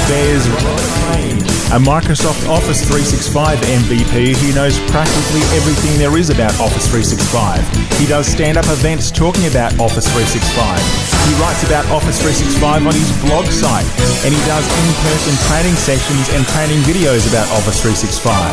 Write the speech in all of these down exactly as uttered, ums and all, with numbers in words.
There's Robert Crane, a Microsoft Office three sixty-five M V P who knows practically everything there is about Office three sixty-five. He does stand-up events talking about Office three sixty-five. He writes about Office three sixty-five on his blog site, and he does in-person training sessions and training videos about Office three sixty-five.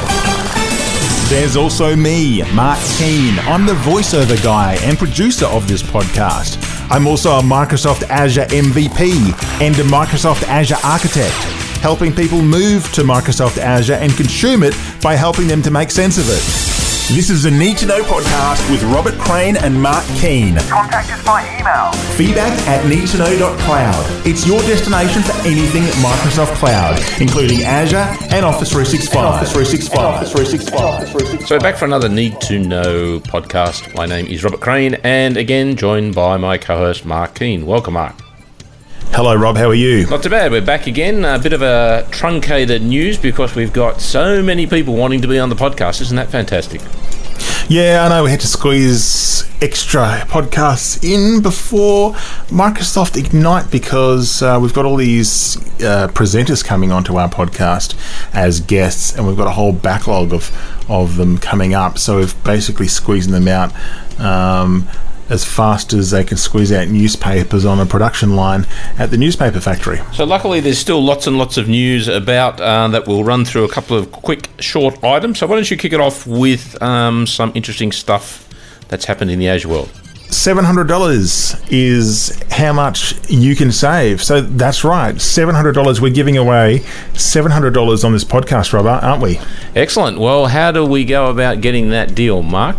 There's also me, Mark Keane. I'm the voiceover guy and producer of this podcast. I'm also a Microsoft Azure M V P and a Microsoft Azure Architect, helping people move to Microsoft Azure and consume it by helping them to make sense of it. This is the Need to Know podcast with Robert Crane and Mark Keane. Contact us by email. Feedback at need to know dot cloud. It's your destination for anything Microsoft Cloud, including Azure and Office three sixty-five. Office three sixty-five. Office three sixty-five. So back for another Need to Know podcast. My name is Robert Crane, and again joined by my co-host Mark Keane. Welcome, Mark. Hello, Rob. How are you? Not too bad. We're back again. A bit of a truncated news because we've got so many people wanting to be on the podcast. Isn't that fantastic? Yeah, I know we had to squeeze extra podcasts in before Microsoft Ignite because uh, we've got all these uh, presenters coming onto our podcast as guests, and we've got a whole backlog of, of them coming up. So we've basically squeezing them out um, as fast as they can squeeze out newspapers on a production line at the newspaper factory. So luckily there's still lots and lots of news about uh, that we'll run through a couple of quick short items. So why don't you kick it off with um, some interesting stuff that's happened in the Azure world. seven hundred dollars is how much you can save. So that's right, seven hundred dollars. We're giving away seven hundred dollars on this podcast, Robert, aren't we? Excellent. Well, how do we go about getting that deal, Mark?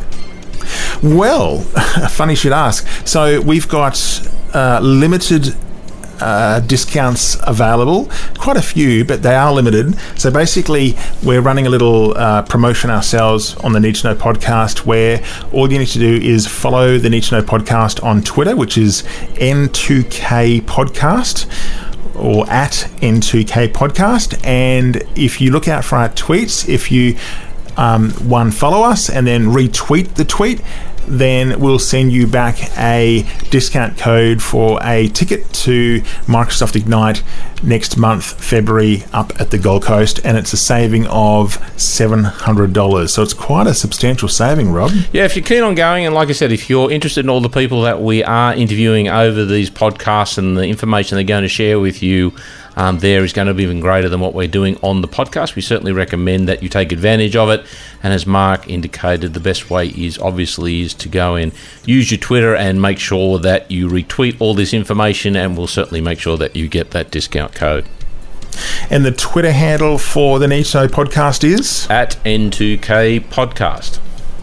Well, funny you should ask. So we've got uh, limited uh, discounts available, quite a few, but they are limited. So basically, we're running a little uh, promotion ourselves on the Need to Know podcast, where all you need to do is follow the Need to Know podcast on Twitter, which is N two K Podcast, or at N two K Podcast. And if you look out for our tweets, if you Um, one, follow us and then retweet the tweet, then we'll send you back a discount code for a ticket to Microsoft Ignite next month, February, up at the Gold Coast, and it's a saving of seven hundred dollars. So it's quite a substantial saving, Rob. Yeah, if you're keen on going, and like I said, if you're interested in all the people that we are interviewing over these podcasts and the information they're going to share with you, Um, there is going to be even greater than what we're doing on the podcast. We certainly recommend that you take advantage of it. And as Mark indicated, the best way is obviously is to go and use your Twitter and make sure that you retweet all this information, and we'll certainly make sure that you get that discount code. And the Twitter handle for the Need to Know podcast is? At N two K Podcast.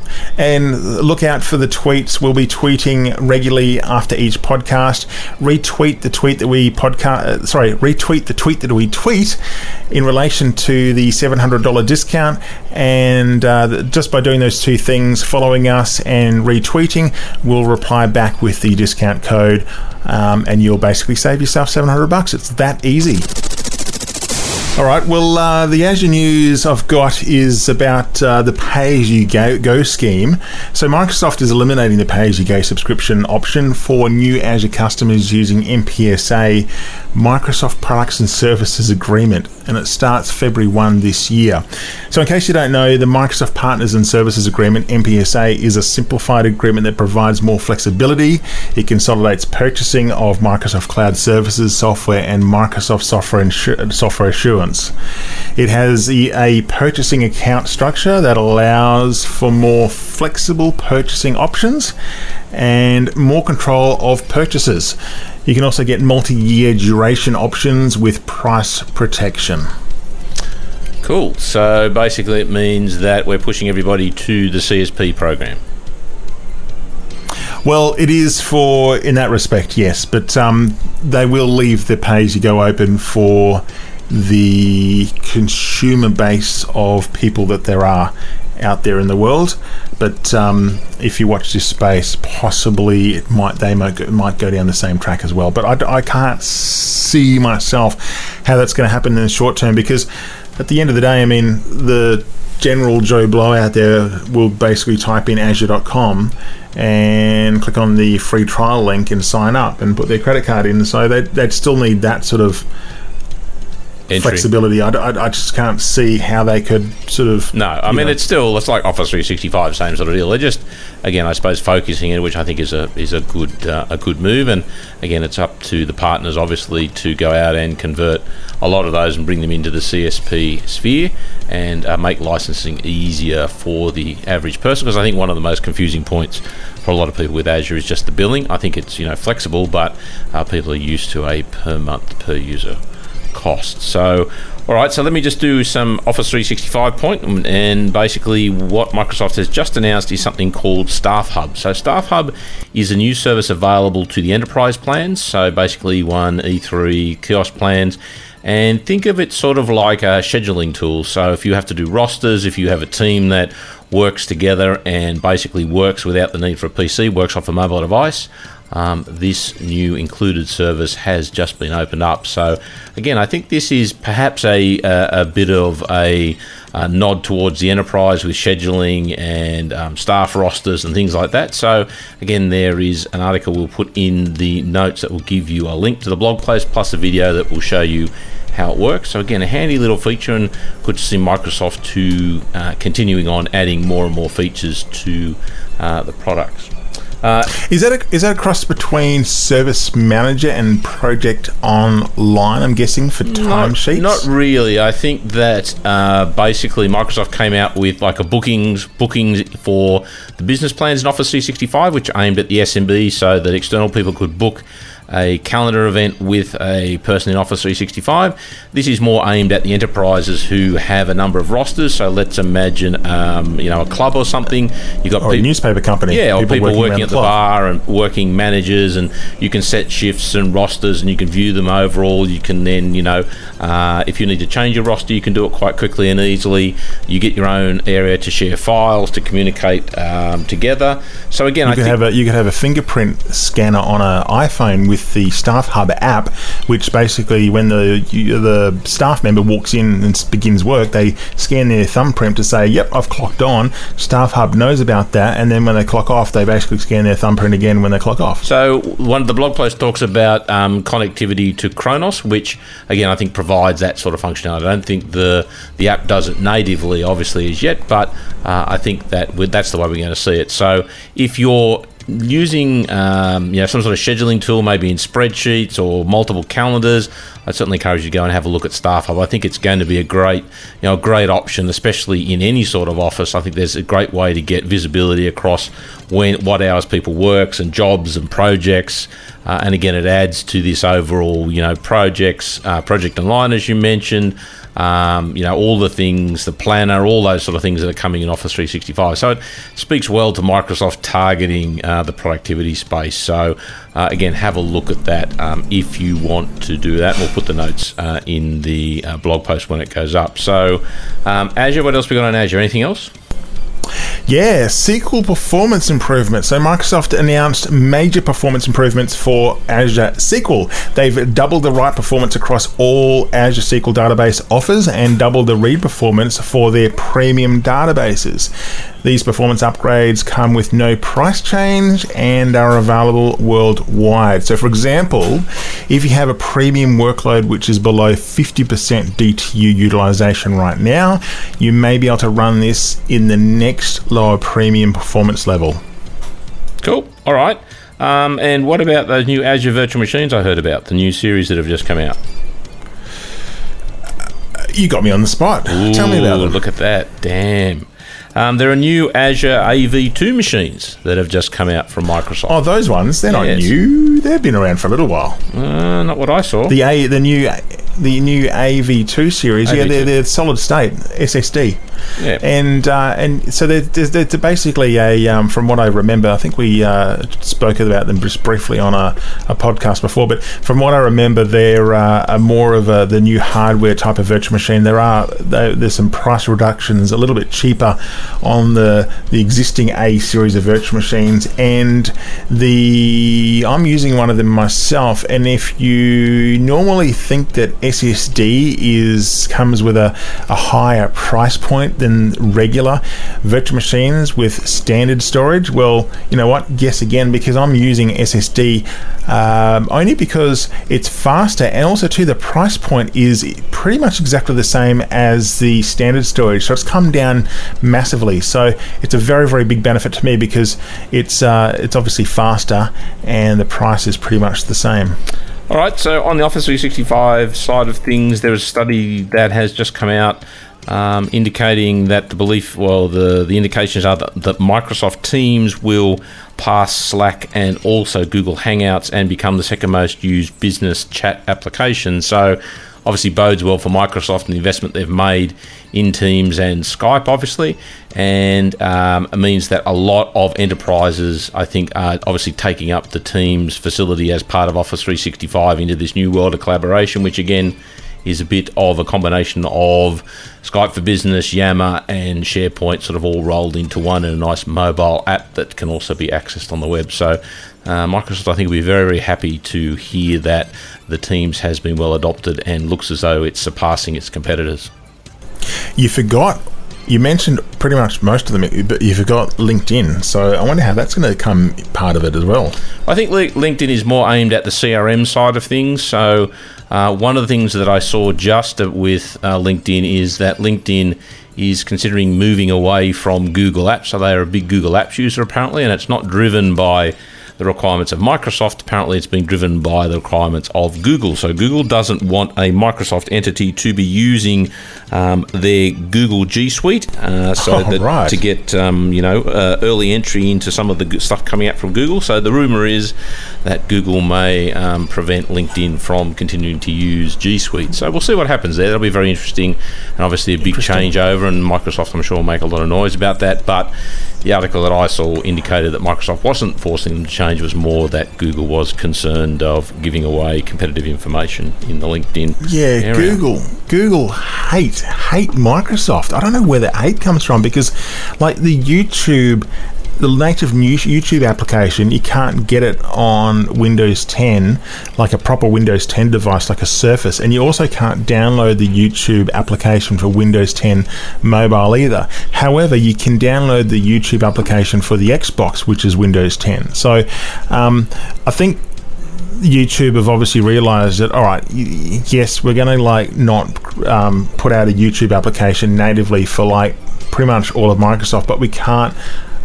And look out for the tweets. We'll be tweeting regularly after each podcast. Retweet the tweet that we podcast. Uh, sorry, retweet the tweet that we tweet in relation to the seven hundred dollars discount. And uh, just by doing those two things, following us and retweeting, we'll reply back with the discount code, um, and you'll basically save yourself seven hundred bucks. It's that easy. All right, well, uh, the Azure news I've got is about uh, the pay-as-you-go scheme. So Microsoft is eliminating the pay-as-you-go subscription option for new Azure customers using M P S A, Microsoft Products and Services Agreement, and it starts February first this year. So in case you don't know, the Microsoft Partners and Services Agreement, M P S A, is a simplified agreement that provides more flexibility. It consolidates purchasing of Microsoft Cloud Services, software, and Microsoft Software, Insur- software Assurance. It has a purchasing account structure that allows for more flexible purchasing options and more control of purchases. You can also get multi-year duration options with price protection. Cool. So basically it means that we're pushing everybody to the C S P program. Well, it is for, in that respect, yes, but um, they will leave the pay-as-you-go open for the consumer base of people that there are out there in the world. But um, if you watch this space, possibly it might they might go, might go down the same track as well. But I, I can't see myself how that's going to happen in the short term, because at the end of the day, I mean, the general Joe Blow out there will basically type in azure dot com and click on the free trial link and sign up and put their credit card in. So they'd, they'd still need that sort of entry. flexibility. I, I, I just can't see how they could sort of... No, I mean, know. it's still, it's like Office three sixty-five, same sort of deal. They're just, again, I suppose, focusing it, which I think is a is a good uh, a good move. And, again, it's up to the partners, obviously, to go out and convert a lot of those and bring them into the C S P sphere and uh, make licensing easier for the average person. Because I think one of the most confusing points for a lot of people with Azure is just the billing. I think it's, you know, flexible, but uh, people are used to a per month, per user cost. So, all right, so let me just do some Office three sixty-five point, and basically what Microsoft has just announced is something called Staff Hub. So Staff Hub is a new service available to the enterprise plans, so basically one E three kiosk plans, and think of it sort of like a scheduling tool. So if you have to do rosters, if you have a team that works together and basically works without the need for a P C, works off a mobile device, Um, this new included service has just been opened up. So again, I think this is perhaps a a, a bit of a, a nod towards the enterprise with scheduling and um, staff rosters and things like that. So again, there is an article we'll put in the notes that will give you a link to the blog post plus a video that will show you how it works. So again, a handy little feature, and good to see Microsoft to uh, continuing on adding more and more features to uh, the products. Uh, is that a, is that a cross between Service Manager and Project Online, I'm guessing, for timesheets? Not, not really. I think that uh, basically Microsoft came out with like a bookings bookings for the business plans in Office three sixty-five, which aimed at the S M B so that external people could book a calendar event with a person in Office three sixty-five. This is more aimed at the enterprises who have a number of rosters. So let's imagine, um, you know, a club or something. You've got or peop- a newspaper company. Yeah, or people, people working, working at the club. bar and working managers, and you can set shifts and rosters and you can view them overall. You can then, you know, uh, if you need to change your roster, you can do it quite quickly and easily. You get your own area to share files, to communicate um, together. So again, you I can think have a you can have a fingerprint scanner on an iPhone with the Staff Hub app, which basically when the you, the staff member walks in and begins work, they scan their thumbprint to say, yep, I've clocked on. Staff Hub knows about that, and then when they clock off, they basically scan their thumbprint again when they clock off. So one of the blog posts talks about um, connectivity to Kronos, which again I think provides that sort of functionality. I don't think the the app does it natively, obviously, as yet, but uh, I think that we, that's the way we're going to see it. So if you're using um, you know, some sort of scheduling tool, maybe in spreadsheets or multiple calendars, I certainly encourage you to go and have a look at Staff Hub. I think it's going to be a great, you know, a great option, especially in any sort of office. I think there's a great way to get visibility across when what hours people works and jobs and projects. Uh, and again, it adds to this overall, you know, projects, uh, Project Online, as you mentioned. Um, you know, all the things, the planner, all those sort of things that are coming in Office three sixty-five. So it speaks well to Microsoft targeting uh, the productivity space. So uh, again, have a look at that um, if you want to do that. We'll put the notes uh, in the uh, blog post when it goes up. So um, Azure, what else we got on Azure? Anything else? Yeah, S Q L performance improvements. So Microsoft announced major performance improvements for Azure S Q L. They've doubled the write performance across all Azure S Q L database offers and doubled the read performance for their premium databases. These performance upgrades come with no price change and are available worldwide. So for example, if you have a premium workload which is below fifty percent D T U utilization right now, you may be able to run this in the next lower premium performance level. Cool. All right. Um, and what about those new Azure virtual machines I heard about, the new series that have just come out? You got me on the spot. Ooh, Tell me about them. Look at that. Damn. Um, there are new Azure A V two machines that have just come out from Microsoft. Oh, those ones? They're not Yes. new. They've been around for a little while. Uh, not what I saw. The A, the new, the new A V two series. A V two. Yeah, they're, they're solid state S S D. Yeah. And uh, and so they're, they're, they're basically a, um, from what I remember, I think we uh, spoke about them just briefly on a, a podcast before, but from what I remember, they're uh, a more of a, the new hardware type of virtual machine. There are they, there's some price reductions, a little bit cheaper on the the existing A series of virtual machines, and the I'm using one of them myself. And if you normally think that S S D is comes with a, a higher price point point than regular virtual machines with standard storage? Well, you know what? Guess again, because I'm using S S D um, only because it's faster, and also too the price point is pretty much exactly the same as the standard storage. So it's come down massively. So it's a very, very big benefit to me because it's uh, it's obviously faster and the price is pretty much the same. All right, so on the Office three sixty-five side of things, there was a study that has just come out um, indicating that the belief, well, the, the indications are that, that Microsoft Teams will pass Slack and also Google Hangouts and become the second most used business chat application. So obviously bodes well for Microsoft and the investment they've made in Teams and Skype, obviously, and um, it means that a lot of enterprises, I think, are obviously taking up the Teams facility as part of Office three sixty-five into this new world of collaboration, which again is a bit of a combination of Skype for Business, Yammer, and SharePoint sort of all rolled into one in a nice mobile app that can also be accessed on the web. So uh, Microsoft, I think, will be very, very happy to hear that the Teams has been well adopted and looks as though it's surpassing its competitors. You forgot, you mentioned pretty much most of them, but you forgot LinkedIn. So I wonder how that's going to become part of it as well. I think LinkedIn is more aimed at the C R M side of things. So uh, one of the things that I saw just with uh, LinkedIn is that LinkedIn is considering moving away from Google Apps. So they are a big Google Apps user apparently, and it's not driven by the requirements of Microsoft. Apparently it's being driven by the requirements of Google. So Google doesn't want a Microsoft entity to be using um, their Google G Suite uh, so oh, that right. to get um, you know uh, early entry into some of the stuff coming out from Google. So the rumor is that Google may um, prevent LinkedIn from continuing to use G Suite. So we'll see what happens there. That'll be very interesting, and obviously a big changeover, and Microsoft, I'm sure, will make a lot of noise about that. But the article that I saw indicated that Microsoft wasn't forcing them to change. Was more that Google was concerned of giving away competitive information in the LinkedIn yeah area. Google Google hate hate Microsoft. I don't know where the hate comes from, because like the YouTube the native YouTube application, you can't get it on Windows ten, like a proper Windows ten device, like a Surface, and you also can't download the YouTube application for Windows ten mobile either. However, you can download the YouTube application for the Xbox, which is Windows ten. So um, I think YouTube have obviously realized that, all right, yes, we're going to like not um, put out a YouTube application natively for like pretty much all of Microsoft, but we can't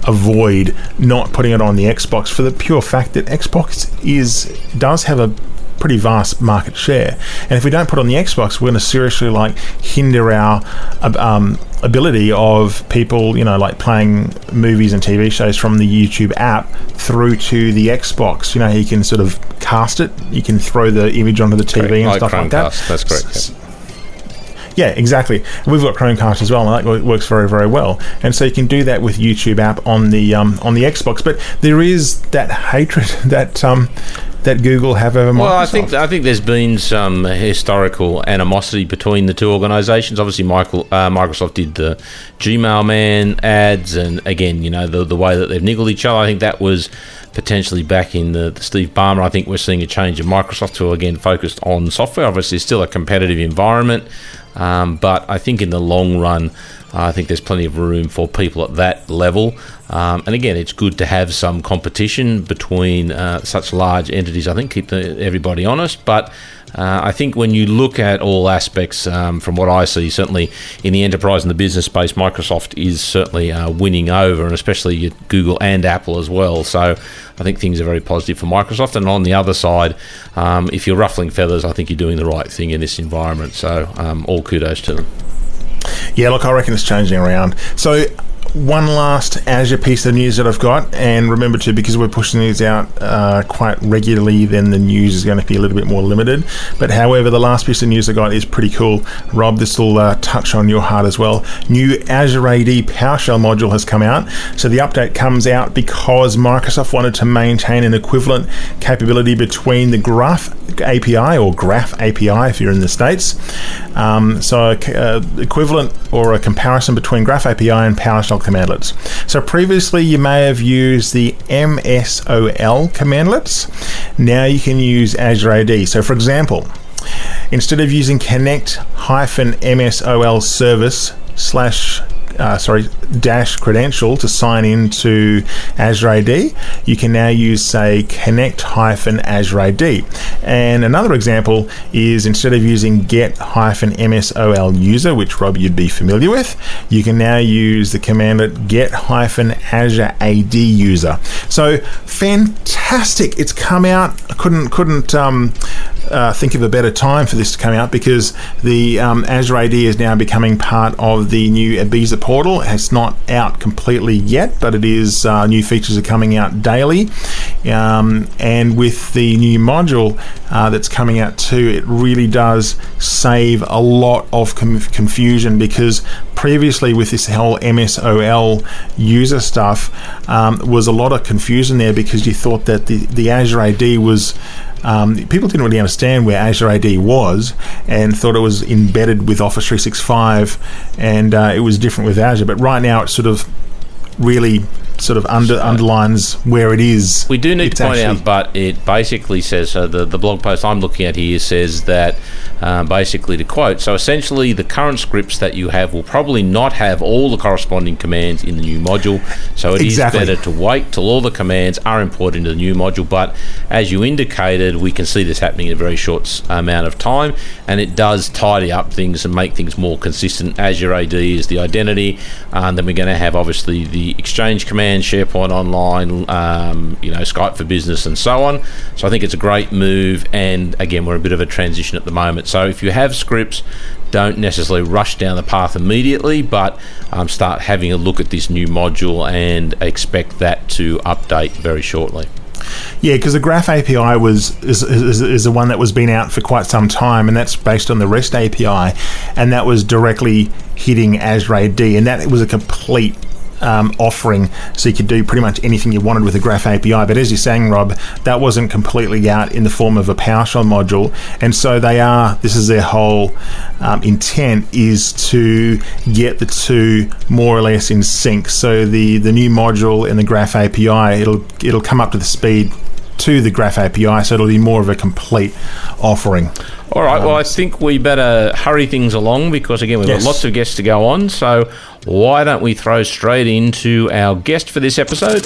avoid not putting it on the Xbox for the pure fact that Xbox is does have a pretty vast market share, and if we don't put it on the Xbox, we're going to seriously like hinder our um, ability of people, you know, like playing movies and T V shows from the YouTube app through to the Xbox. You know, you can sort of cast it, you can throw the image onto the T V and like stuff like that. That's correct. Yeah. Yeah, exactly. We've got Chromecast as well, and that works very, very well. And so you can do that with YouTube app on the um, on the Xbox. But there is that hatred that um, that Google have over Microsoft. Well, I think I think there's been some historical animosity between the two organisations. Obviously, Michael, uh, Microsoft did the Gmail Man ads, and again, you know, the the way that they've niggled each other. I think that was potentially back in the, the Steve Ballmer. I think we're seeing a change in Microsoft to again focused on software. Obviously, still a competitive environment. Um, but I think in the long run, uh, I think there's plenty of room for people at that level. Um, and again, it's good to have some competition between uh, such large entities. I think keep the, everybody honest. But uh, I think when you look at all aspects, um, from what I see, certainly in the enterprise and the business space, Microsoft is certainly uh, winning over, and especially Google and Apple as well. So I think things are very positive for Microsoft. And on the other side, um, if you're ruffling feathers, I think you're doing the right thing in this environment. So um, all kudos to them. Yeah, look, I reckon it's changing around. So one last Azure piece of news that I've got, and remember too, because we're pushing these out uh, quite regularly, then the news is going to be a little bit more limited. But however, the last piece of news I got is pretty cool. Rob, this will uh, touch on your heart as well. New Azure A D PowerShell module has come out. So the update comes out because Microsoft wanted to maintain an equivalent capability between the Graph A P I, or Graph A P I if you're in the States. Um, so uh, equivalent or a comparison between Graph A P I and PowerShell commandlets. So previously you may have used the M S O L commandlets. Now you can use Azure A D. So for example, instead of using connect hyphen M S O L service slash uh, sorry, dash credential to sign into Azure A D, you can now use, say, connect hyphen Azure A D. And another example is instead of using get hyphen M S O L user, which Rob you'd be familiar with, you can now use the command get hyphen Azure A D user. So fantastic! It's come out. I couldn't couldn't um, uh, think of a better time for this to come out, because the um, Azure A D is now becoming part of the new Ibiza portal. It's not out completely yet, but it is. Uh, new features are coming out daily, um, and with the new module uh, that's coming out too, it really does save a lot of com- confusion, because previously with this whole M S O L user stuff um, was a lot of confusion there, because you thought that the, the Azure A D was Um, people didn't really understand where Azure A D was and thought it was embedded with Office three sixty-five, and uh, it was different with Azure. But right now, it sort of really sort of under, underlines where it is. We do need it's to point actually, out, but it basically says, so the, the blog post I'm looking at here says that, um, basically to quote, so essentially the current scripts that you have will probably not have all the corresponding commands in the new module, so it exactly. is better to wait till all the commands are imported into the new module. But as you indicated, we can see this happening in a very short amount of time, and it does tidy up things and make things more consistent. Azure A D is the identity, and then we're going to have obviously the Exchange command, SharePoint Online, um, you know, Skype for Business, and so on. So I think it's a great move, and again, we're a bit of a transition at the moment. So if you have scripts, don't necessarily rush down the path immediately, but um, start having a look at this new module and expect that to update very shortly. Yeah, because the Graph A P I was is, is is the one that was been out for quite some time, and that's based on the REST A P I, and that was directly hitting Azure A D, and that was a complete Um, offering, so you could do pretty much anything you wanted with the Graph A P I. But as you're saying, Rob, that wasn't completely out in the form of a PowerShell module, and so they are, this is their whole um, intent, is to get the two more or less in sync. So the the new module and the Graph A P I, it'll it'll come up to the speed to the Graph A P I, so it'll be more of a complete offering. All right, well, I think we better hurry things along, because, again, we've yes. got lots of guests to go on, so why don't we throw straight into our guest for this episode?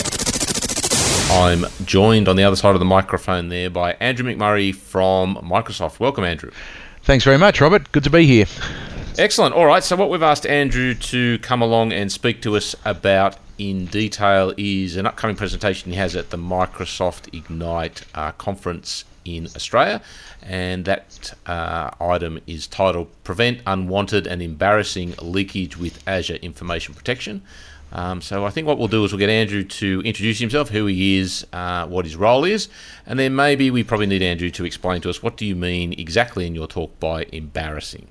I'm joined on the other side of the microphone there by Andrew McMurray from Microsoft. Welcome, Andrew. Thanks very much, Robert. Good to be here. Excellent. All right, so what we've asked Andrew to come along and speak to us about in detail is an upcoming presentation he has at the Microsoft Ignite uh, conference in Australia, and that uh, item is titled Prevent Unwanted and Embarrassing Leakage with Azure Information Protection. Um, so I think what we'll do is we'll get Andrew to introduce himself, who he is, uh, what his role is, and then maybe we probably need Andrew to explain to us, what do you mean exactly in your talk by embarrassing?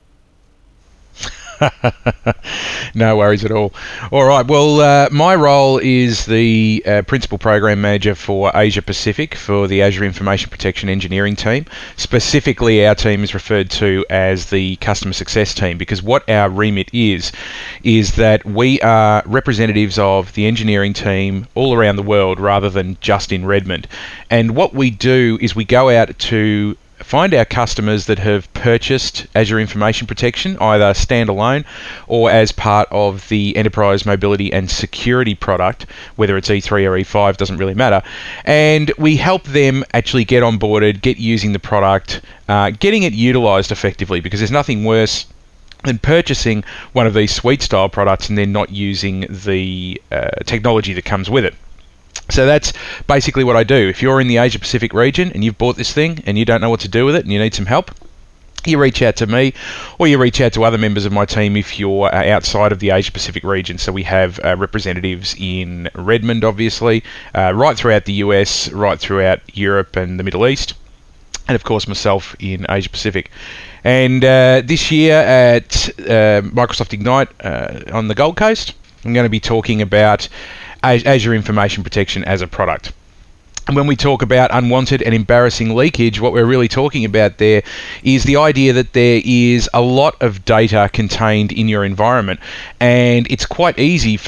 No worries at all. All right, well, uh, my role is the uh, Principal Program Manager for Asia Pacific for the Azure Information Protection Engineering team. Specifically, our team is referred to as the Customer Success team, because what our remit is, is that we are representatives of the engineering team all around the world rather than just in Redmond. And what we do is we go out to find our customers that have purchased Azure Information Protection, either standalone or as part of the Enterprise Mobility and Security product, whether it's E three or E five, doesn't really matter. And we help them actually get onboarded, get using the product, uh, getting it utilized effectively, because there's nothing worse than purchasing one of these suite-style products and then not using the uh, technology that comes with it. So that's basically what I do. If you're in the Asia Pacific region and you've bought this thing and you don't know what to do with it and you need some help, you reach out to me, or you reach out to other members of my team if you're uh, outside of the Asia Pacific region. So we have uh, representatives in Redmond, obviously, uh, right throughout the U S, right throughout Europe and the Middle East, and of course myself in Asia Pacific. And uh, this year at uh, Microsoft Ignite uh, on the Gold Coast, I'm going to be talking about Azure Information Protection as a product. And when we talk about unwanted and embarrassing leakage, what we're really talking about there is the idea that there is a lot of data contained in your environment, and it's quite easy for that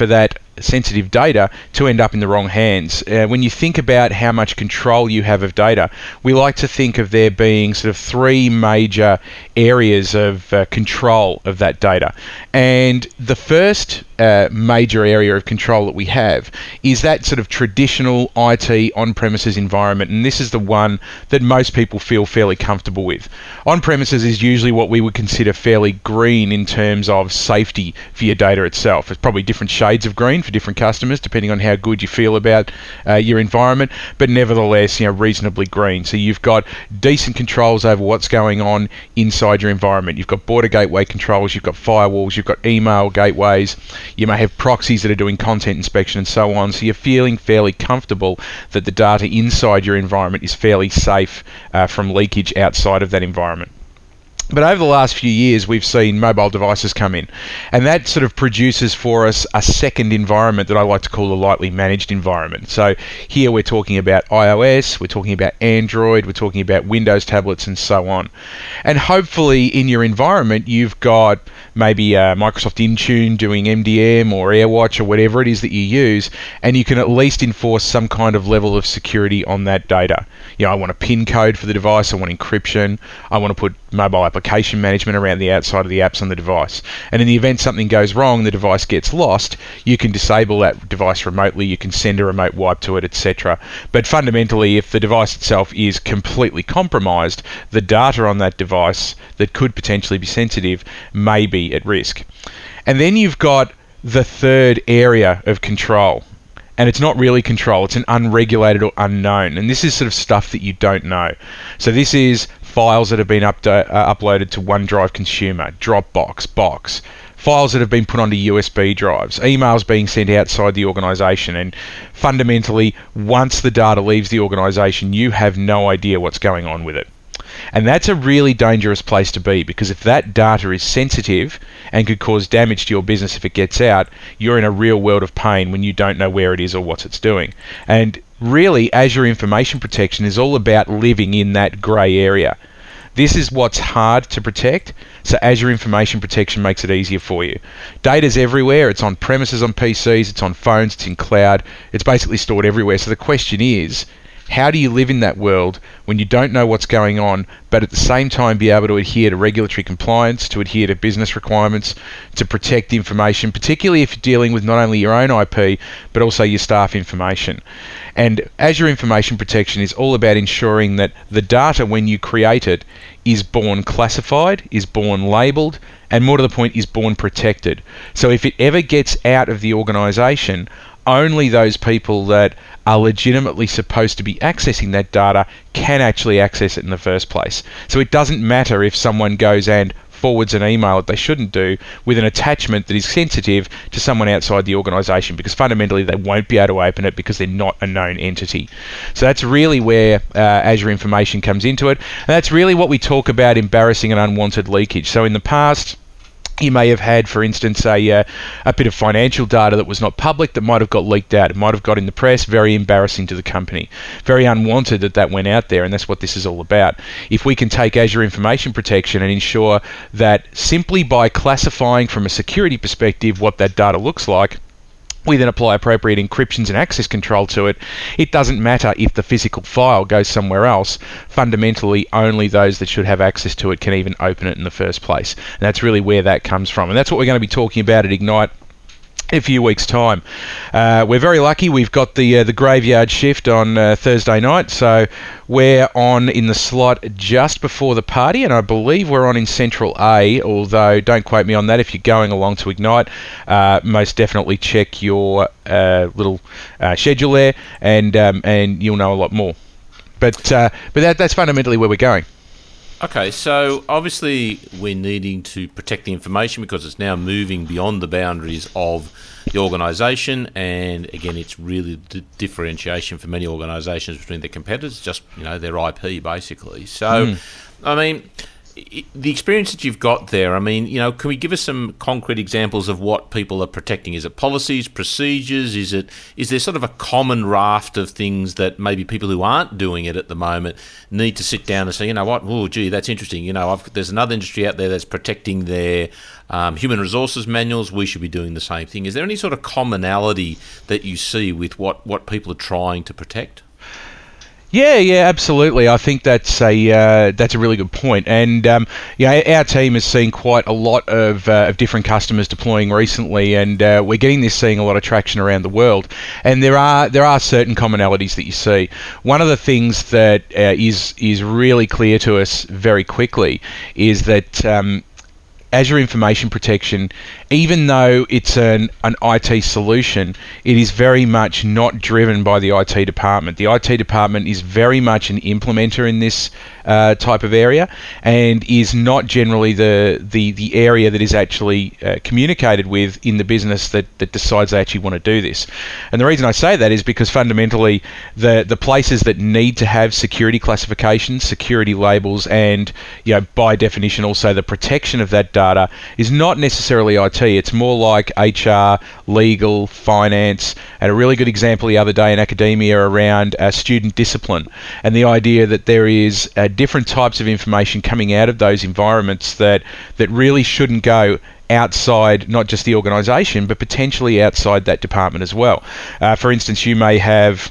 sensitive data to end up in the wrong hands. Uh, when you think about how much control you have of data, we like to think of there being sort of three major areas of uh, control of that data. And the first uh, major area of control that we have is that sort of traditional I T on-premises environment, and this is the one that most people feel fairly comfortable with. On-premises is usually what we would consider fairly green in terms of safety for your data itself. It's probably different shades of green for different customers depending on how good you feel about uh, your environment, but nevertheless, you know, reasonably green. So you've got decent controls over what's going on inside your environment. You've got border gateway controls, you've got firewalls, you've got email gateways, you may have proxies that are doing content inspection and so on. So you're feeling fairly comfortable that the data inside your environment is fairly safe uh, from leakage outside of that environment. But over the last few years, we've seen mobile devices come in, and that sort of produces for us a second environment that I like to call a lightly managed environment. So here we're talking about iOS, we're talking about Android, we're talking about Windows tablets and so on. And hopefully in your environment, you've got maybe uh, Microsoft Intune doing M D M or AirWatch or whatever it is that you use, and you can at least enforce some kind of level of security on that data. You know, I want a PIN code for the device, I want encryption, I want to put mobile application management around the outside of the apps on the device. And in the event something goes wrong, the device gets lost, you can disable that device remotely, you can send a remote wipe to it, et cetera. But fundamentally, if the device itself is completely compromised, the data on that device that could potentially be sensitive may be at risk. And then you've got the third area of control. And it's not really control, it's an unregulated or unknown. And this is sort of stuff that you don't know. So this is files that have been upda- uh, uploaded to OneDrive Consumer, Dropbox, Box, files that have been put onto U S B drives, emails being sent outside the organisation, and fundamentally, once the data leaves the organisation, you have no idea what's going on with it. And that's a really dangerous place to be, because if that data is sensitive and could cause damage to your business if it gets out, you're in a real world of pain when you don't know where it is or what it's doing. And really, Azure Information Protection is all about living in that grey area. This is what's hard to protect, so Azure Information Protection makes it easier for you. Data's everywhere, it's on premises on P Cs, it's on phones, it's in cloud, it's basically stored everywhere. So the question is, how do you live in that world when you don't know what's going on, but at the same time be able to adhere to regulatory compliance, to adhere to business requirements, to protect information, particularly if you're dealing with not only your own I P, but also your staff information. And Azure Information Protection is all about ensuring that the data, when you create it, is born classified, is born labelled, and more to the point, is born protected. So if it ever gets out of the organisation, only those people that are legitimately supposed to be accessing that data can actually access it in the first place. So it doesn't matter if someone goes and forwards an email that they shouldn't do with an attachment that is sensitive to someone outside the organisation, because fundamentally they won't be able to open it because they're not a known entity. So that's really where uh, Azure Information comes into it, and that's really what we talk about embarrassing and unwanted leakage. So in the past, you may have had, for instance, a, uh, a bit of financial data that was not public that might have got leaked out. It might have got in the press, very embarrassing to the company. Very unwanted that that went out there, and that's what this is all about. If we can take Azure Information Protection and ensure that simply by classifying from a security perspective what that data looks like, we then apply appropriate encryptions and access control to it, it doesn't matter if the physical file goes somewhere else. Fundamentally, only those that should have access to it can even open it in the first place. And that's really where that comes from. And that's what we're going to be talking about at Ignite in a few weeks' time. Uh, we're very lucky. We've got the uh, the graveyard shift on uh, Thursday night, so we're on in the slot just before the party, and I believe we're on in Central A, although don't quote me on that. If you're going along to Ignite, uh, most definitely check your uh, little uh, schedule there, and um, and you'll know a lot more. But uh, but that, that's fundamentally where we're going. Okay, so obviously we're needing to protect the information because it's now moving beyond the boundaries of the organisation, and again, it's really the differentiation for many organisations between their competitors, just, you know, their I P basically. So, mm. I mean, the experience that you've got there, I mean, you know, can we give us some concrete examples of what people are protecting? Is it policies, procedures? Is it is there sort of a common raft of things that maybe people who aren't doing it at the moment need to sit down and say, you know what, oh, gee, that's interesting. You know, I've, there's another industry out there that's protecting their um, human resources manuals. We should be doing the same thing. Is there any sort of commonality that you see with what, what people are trying to protect? Yeah, yeah, absolutely. I think that's a uh, that's a really good point. And um, yeah, our team has seen quite a lot of, uh, of different customers deploying recently, and uh, we're getting this seeing a lot of traction around the world. And there are there are certain commonalities that you see. One of the things that uh, is is really clear to us very quickly is that Um, Azure Information Protection, even though it's an, an I T solution, it is very much not driven by the I T department. The I T department is very much an implementer in this uh, type of area, and is not generally the the, the area that is actually uh, communicated with in the business that, that decides they actually want to do this. And the reason I say that is because fundamentally the, the places that need to have security classifications, security labels, and, you know, by definition also the protection of that data data is not necessarily I T. It's more like H R, legal, finance, and a really good example the other day in academia around uh, student discipline, and the idea that there is uh, different types of information coming out of those environments that, that really shouldn't go outside not just the organisation, but potentially outside that department as well. Uh, for instance, you may have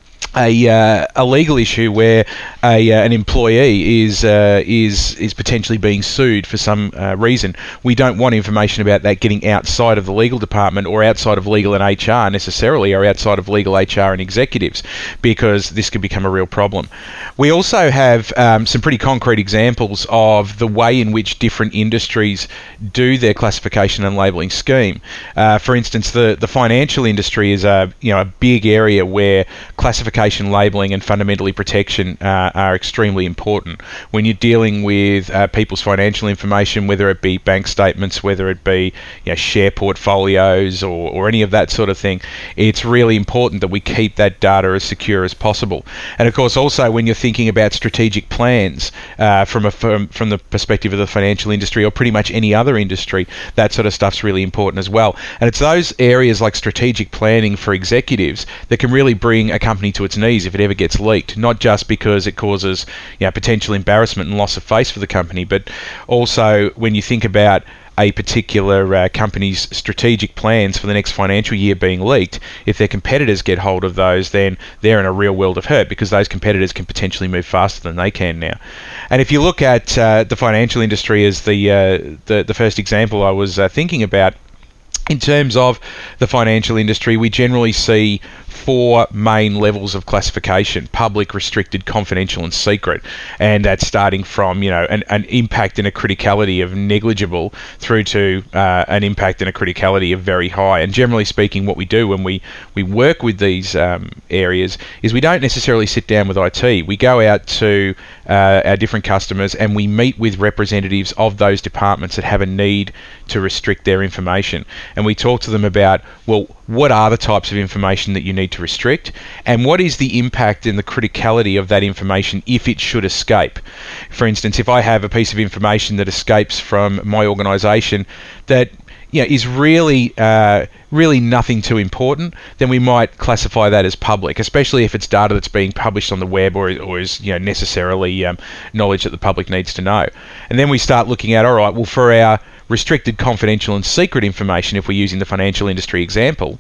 a uh, a legal issue where a uh, an employee is uh, is is potentially being sued for some uh, reason. We don't want information about that getting outside of the legal department or outside of legal and H R necessarily, or outside of legal, H R and executives, because this could become a real problem. We also have um, some pretty concrete examples of the way in which different industries do their classification and labelling scheme. Uh, for instance, the the financial industry is a you know a big area where classification, labelling, and fundamentally protection uh, are extremely important. When you're dealing with uh, people's financial information, whether it be bank statements, whether it be you know, share portfolios, or, or any of that sort of thing, it's really important that we keep that data as secure as possible. And of course, also when you're thinking about strategic plans uh, from a from, from the perspective of the financial industry, or pretty much any other industry, that sort of stuff's really important as well. And it's those areas like strategic planning for executives that can really bring a company to its knees if it ever gets leaked, not just because it causes you know, potential embarrassment and loss of face for the company, but also when you think about a particular uh, company's strategic plans for the next financial year being leaked, if their competitors get hold of those, then they're in a real world of hurt, because those competitors can potentially move faster than they can now. And if you look at uh, the financial industry as the, uh, the, the first example I was uh, thinking about, in terms of the financial industry, we generally see four main levels of classification: public, restricted, confidential, and secret. And that's starting from, you know, an, an impact and a criticality of negligible through to uh, an impact and a criticality of very high. And generally speaking, what we do when we, we work with these um, areas is we don't necessarily sit down with I T. We go out to uh, our different customers and we meet with representatives of those departments that have a need to restrict their information. And we talk to them about, well, what are the types of information that you need to restrict, and what is the impact and the criticality of that information if it should escape. For instance, if I have a piece of information that escapes from my organisation that you know, is really uh, really nothing too important, then we might classify that as public, especially if it's data that's being published on the web, or, or is you know necessarily um, knowledge that the public needs to know. And then we start looking at, all right, well, for our restricted, confidential, and secret information, if we're using the financial industry example,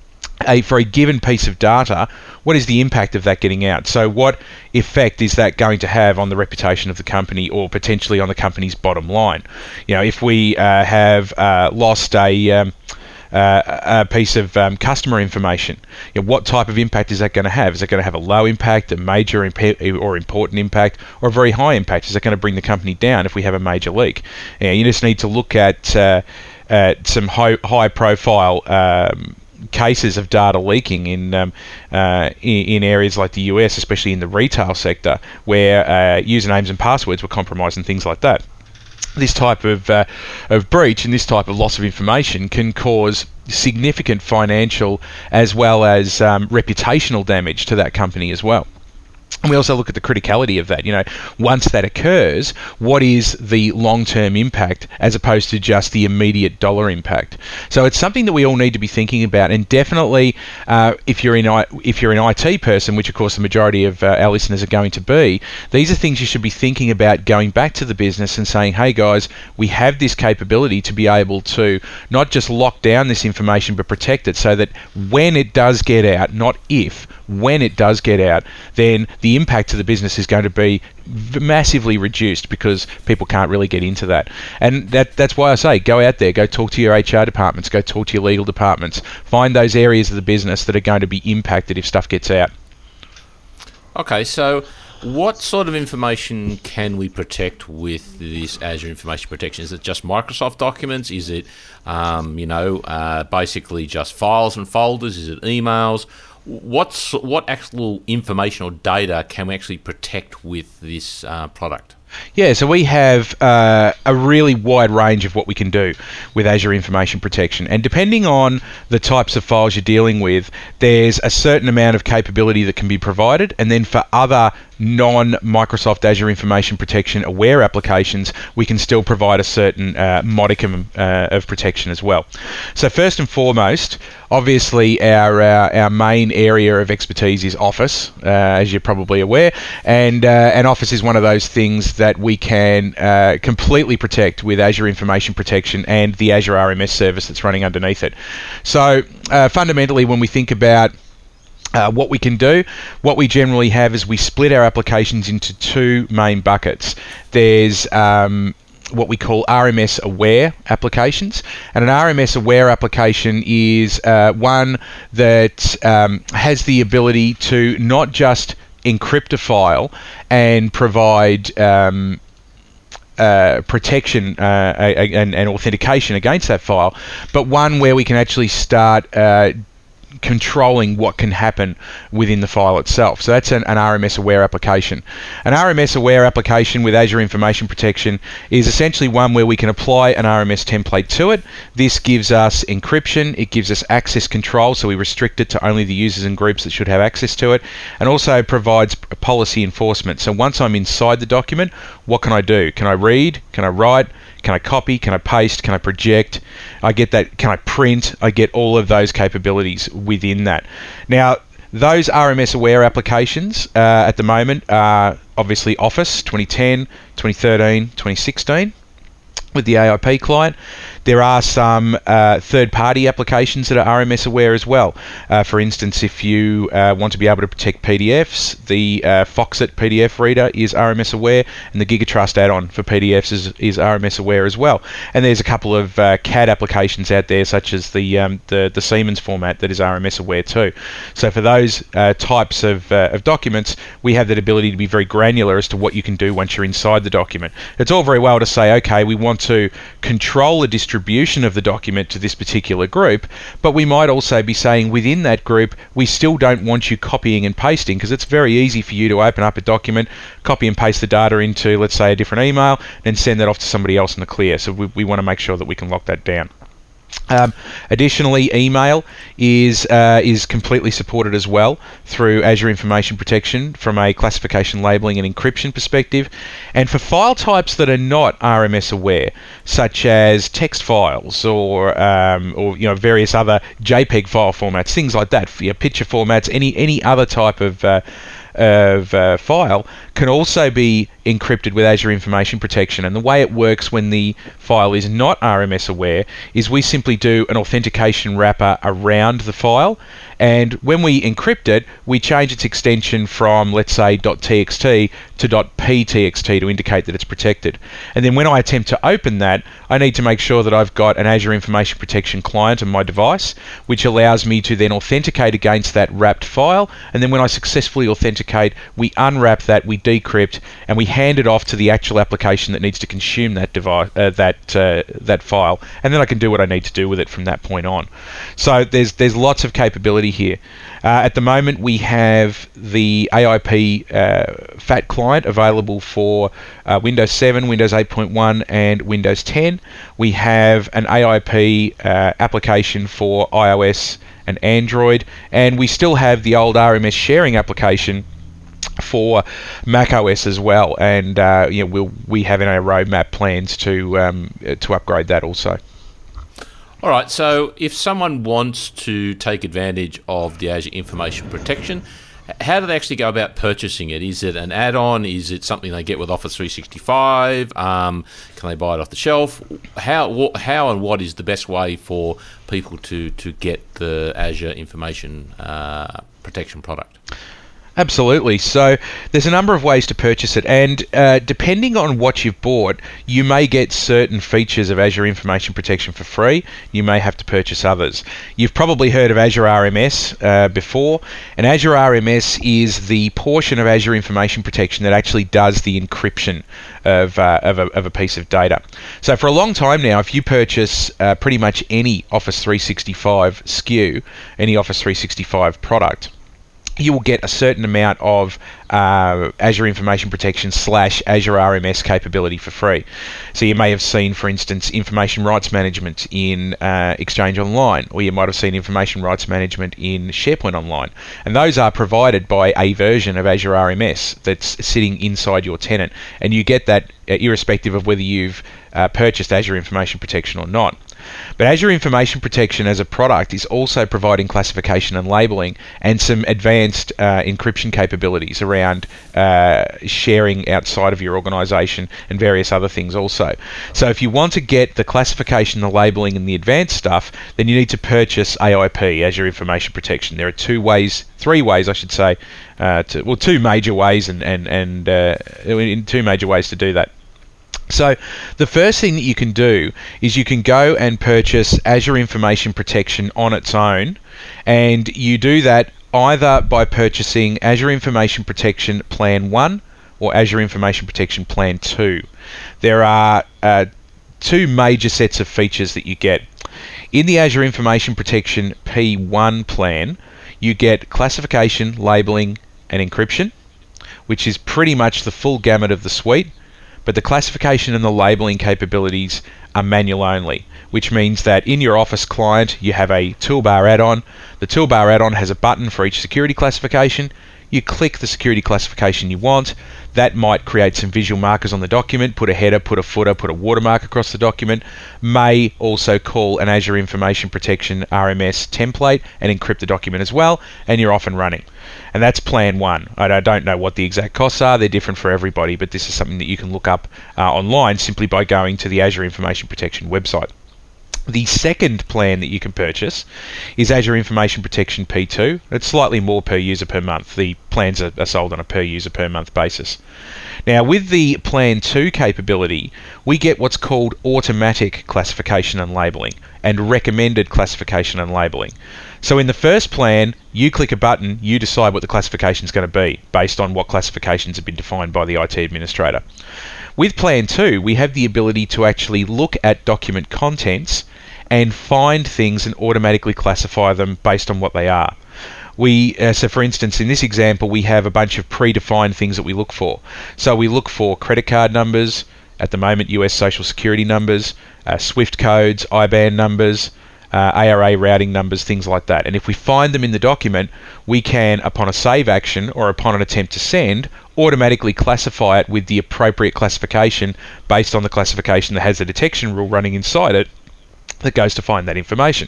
A, for a given piece of data, what is the impact of that getting out? So what effect is that going to have on the reputation of the company, or potentially on the company's bottom line? You know, if we uh, have uh, lost a, um, uh, a piece of um, customer information, you know, what type of impact is that going to have? Is it going to have a low impact, a major imp- or important impact, or a very high impact? Is it going to bring the company down if we have a major leak? You know, you just need to look at, uh, at some high, high profile um, cases of data leaking in, um, uh, in in areas like the U S, especially in the retail sector, where uh, usernames and passwords were compromised and things like that. This type of uh, of breach and this type of loss of information can cause significant financial as well as um, reputational damage to that company as well. And we also look at the criticality of that. You know, once that occurs, what is the long-term impact as opposed to just the immediate dollar impact? So it's something that we all need to be thinking about. And definitely, uh, if you're in I, if you're an I T person, which of course the majority of uh, our listeners are going to be, these are things you should be thinking about going back to the business and saying, "Hey guys, we have this capability to be able to not just lock down this information, but protect it, so that when it does get out, not if." When it does get out, then the impact to the business is going to be massively reduced because people can't really get into that. And that that's why I say go out there, go talk to your H R departments, go talk to your legal departments, find those areas of the business that are going to be impacted if stuff gets out. Okay, so what sort of information can we protect with this Azure Information Protection? Is it just Microsoft documents? Is it, um, you know, uh, basically just files and folders? Is it emails? What's what actual information or data can we actually protect with this uh, product? Yeah, so we have uh, a really wide range of what we can do with Azure Information Protection. And depending on the types of files you're dealing with, there's a certain amount of capability that can be provided. And then for other non-Microsoft Azure Information Protection aware applications, we can still provide a certain uh, modicum uh, of protection as well. So first and foremost, obviously our uh, our main area of expertise is Office, uh, as you're probably aware, and uh, and Office is one of those things that we can uh, completely protect with Azure Information Protection and the Azure R M S service that's running underneath it. So uh, fundamentally, when we think about Uh, what we can do, what we generally have is we split our applications into two main buckets. There's um, what we call R M S aware applications, and an R M S aware application is uh, one that um, has the ability to not just encrypt a file and provide um, Uh, protection uh, and, and authentication against that file, but one where we can actually start uh, controlling what can happen within the file itself. So that's an, an R M S aware application. An R M S aware application with Azure Information Protection is essentially one where we can apply an R M S template to it. This gives us encryption, it gives us access control, so we restrict it to only the users and groups that should have access to it, and also provides policy enforcement. So once I'm inside the document, what can I do? Can I read? Can I write? Can I copy? Can I paste? Can I project? I get that. Can I print? I get all of those capabilities within that. Now, those R M S aware applications uh, at the moment are obviously Office twenty ten, twenty thirteen, twenty sixteen with the A I P client. There are some uh, third-party applications that are R M S aware as well. Uh, for instance, if you uh, want to be able to protect P D Fs, the uh, Foxit P D F reader is R M S aware, and the GigaTrust add-on for P D Fs is, is R M S aware as well. And there's a couple of uh, C A D applications out there, such as the um, the, the Siemens format that is R M S aware too. So for those uh, types of, uh, of documents, we have that ability to be very granular as to what you can do once you're inside the document. It's all very well to say, okay, we want to control the distribution distribution of the document to this particular group, but we might also be saying within that group we still don't want you copying and pasting, because it's very easy for you to open up a document, copy and paste the data into, let's say, a different email, and send that off to somebody else in the clear. So we, we want to make sure that we can lock that down. Um, additionally, email is uh, is completely supported as well through Azure Information Protection from a classification, labeling and encryption perspective. And for file types that are not R M S aware, such as text files or um, or you know various other JPEG file formats, things like that, you know, picture formats, any any other type of uh, of uh, file can also be encrypted with Azure Information Protection. And the way it works when the file is not R M S aware is we simply do an authentication wrapper around the file, and when we encrypt it, we change its extension from, let's say, .txt to .ptxt to indicate that it's protected. And then when I attempt to open that, I need to make sure that I've got an Azure Information Protection client on my device, which allows me to then authenticate against that wrapped file. And then when I successfully authenticate, we unwrap that, we decrypt, and we hand it off to the actual application that needs to consume that device, uh, that uh, that file, and then I can do what I need to do with it from that point on. So there's there's lots of capability here. Uh, at the moment, we have the A I P uh, F A T client available for uh, Windows seven, Windows eight point one, and Windows ten. We have an A I P uh, application for iOS and Android, and we still have the old R M S sharing application for macOS as well, and uh, you know, we'll, we have in our roadmap plans to um, to upgrade that also. All right, so if someone wants to take advantage of the Azure Information Protection, how do they actually go about purchasing it? Is it an add-on? Is it something they get with Office three sixty-five? Um, can they buy it off the shelf? How wh- how and what is the best way for people to, to get the Azure Information uh, Protection product? Absolutely. So there's a number of ways to purchase it, and uh, depending on what you've bought, you may get certain features of Azure Information Protection for free. You may have to purchase others. You've probably heard of Azure R M S uh, before, and Azure R M S is the portion of Azure Information Protection that actually does the encryption of, uh, of, a, of a piece of data. So for a long time now, if you purchase uh, pretty much any Office three sixty-five S K U, any Office three sixty-five product, you will get a certain amount of uh, Azure Information Protection slash Azure R M S capability for free. So you may have seen, for instance, information rights management in uh, Exchange Online, or you might have seen information rights management in SharePoint Online. And those are provided by a version of Azure R M S that's sitting inside your tenant. And you get that uh, irrespective of whether you've uh, purchased Azure Information Protection or not. But Azure Information Protection as a product is also providing classification and labeling and some advanced uh, encryption capabilities around uh, sharing outside of your organization and various other things also. So if you want to get the classification, the labeling and the advanced stuff, then you need to purchase A I P, Azure Information Protection. There are two ways, three ways I should say, uh, to, well two major ways and, and, and uh, in two major ways to do that. So the first thing that you can do is you can go and purchase Azure Information Protection on its own, and you do that either by purchasing Azure Information Protection Plan one or Azure Information Protection Plan two. There are uh, two major sets of features that you get. In the Azure Information Protection P one plan, you get classification, labeling and encryption, which is pretty much the full gamut of the suite. But the classification and the labeling capabilities are manual only, which means that in your Office client you have a toolbar add-on. The toolbar add-on has a button for each security classification. You click the security classification you want. That might create some visual markers on the document, put a header, put a footer, put a watermark across the document, may also call an Azure Information Protection R M S template and encrypt the document as well, and you're off and running. And that's plan one. I don't know what the exact costs are. They're different for everybody, but this is something that you can look up uh, online simply by going to the Azure Information Protection website. The second plan that you can purchase is Azure Information Protection P two. It's slightly more per user per month. The plans are, are sold on a per user per month basis. Now, with the Plan two capability, we get what's called automatic classification and labeling and recommended classification and labeling. So in the first plan, you click a button, you decide what the classification is going to be based on what classifications have been defined by the I T administrator. With Plan two, we have the ability to actually look at document contents and find things and automatically classify them based on what they are. We, uh, so for instance, in this example, we have a bunch of predefined things that we look for. So we look for credit card numbers, at the moment U S Social Security numbers, uh, SWIFT codes, I BAN numbers, uh, A R A routing numbers, things like that. And if we find them in the document, we can, upon a save action or upon an attempt to send, automatically classify it with the appropriate classification based on the classification that has the detection rule running inside it that goes to find that information.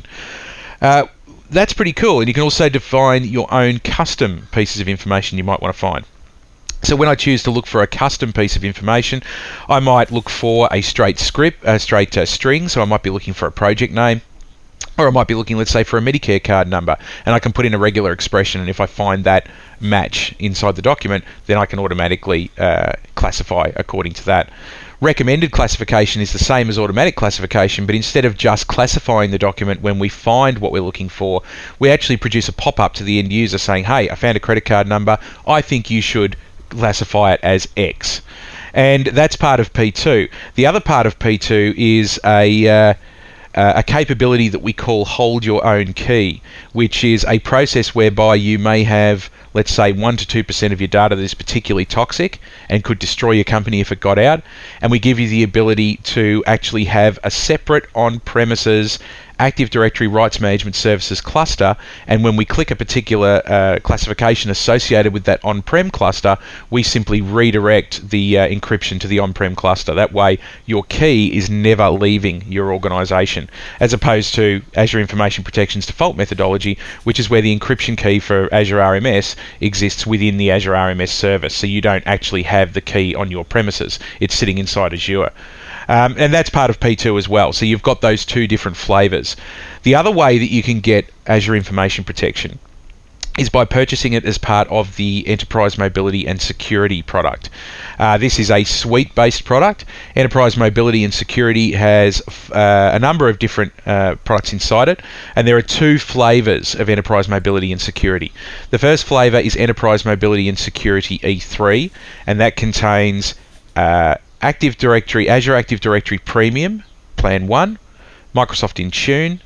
Uh, that's pretty cool, and you can also define your own custom pieces of information you might want to find. So when I choose to look for a custom piece of information, I might look for a straight script, a straight uh, string, so I might be looking for a project name, or I might be looking, let's say, for a Medicare card number, and I can put in a regular expression, and if I find that match inside the document, then I can automatically uh, classify according to that. Recommended classification is the same as automatic classification, but instead of just classifying the document when we find what we're looking for, we actually produce a pop-up to the end user saying, hey, I found a credit card number, I think you should classify it as X. And that's part of P two. The other part of P two is a uh, Uh, a capability that we call hold your own key, which is a process whereby you may have, let's say, one to two percent of your data that is particularly toxic and could destroy your company if it got out, and we give you the ability to actually have a separate on-premises Active Directory Rights Management Services cluster, and when we click a particular uh, classification associated with that on-prem cluster, we simply redirect the uh, encryption to the on-prem cluster. That way your key is never leaving your organization, as opposed to Azure Information Protection's default methodology, which is where the encryption key for Azure R M S exists within the Azure R M S service, so you don't actually have the key on your premises. It's sitting inside Azure. Um, and that's part of P two as well. So you've got those two different flavors. The other way that you can get Azure Information Protection is by purchasing it as part of the Enterprise Mobility and Security product. Uh, this is a suite-based product. Enterprise Mobility and Security has uh, a number of different uh, products inside it, and there are two flavors of Enterprise Mobility and Security. The first flavor is Enterprise Mobility and Security E three, and that contains uh, Active Directory, Azure Active Directory Premium, Plan one, Microsoft Intune,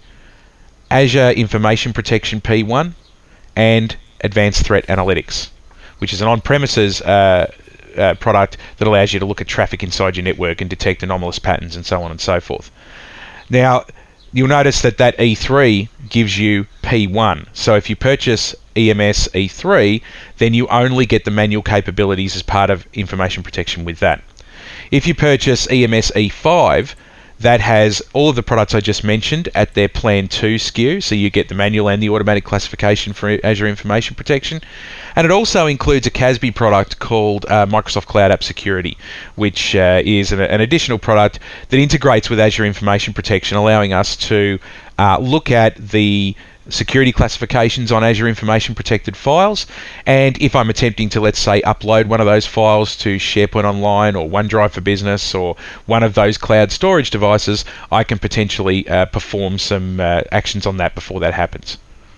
Azure Information Protection P one, and Advanced Threat Analytics, which is an on-premises uh, uh, product that allows you to look at traffic inside your network and detect anomalous patterns and so on and so forth. Now, you'll notice that that E three gives you P one. So if you purchase E M S E three, then you only get the manual capabilities as part of information protection with that. If you purchase E M S E five, that has all of the products I just mentioned at their Plan two S K U, so you get the manual and the automatic classification for Azure Information Protection. And it also includes a C A S B product called uh, Microsoft Cloud App Security, which uh, is an, an additional product that integrates with Azure Information Protection, allowing us to uh, look at the security classifications on Azure Information Protected files, and if I'm attempting to, let's say, upload one of those files to SharePoint Online or OneDrive for Business or one of those cloud storage devices, I can potentially uh, perform some uh, actions on that before that happens.